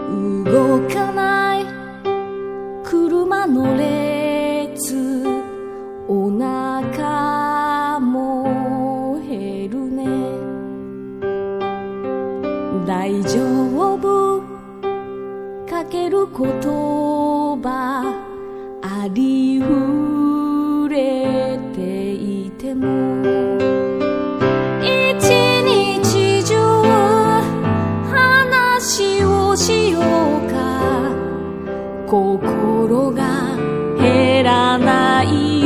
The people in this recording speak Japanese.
動かない車の列、お腹も減るね。大丈夫かける言葉ありふれていても、一日中話をしようか、心が減らない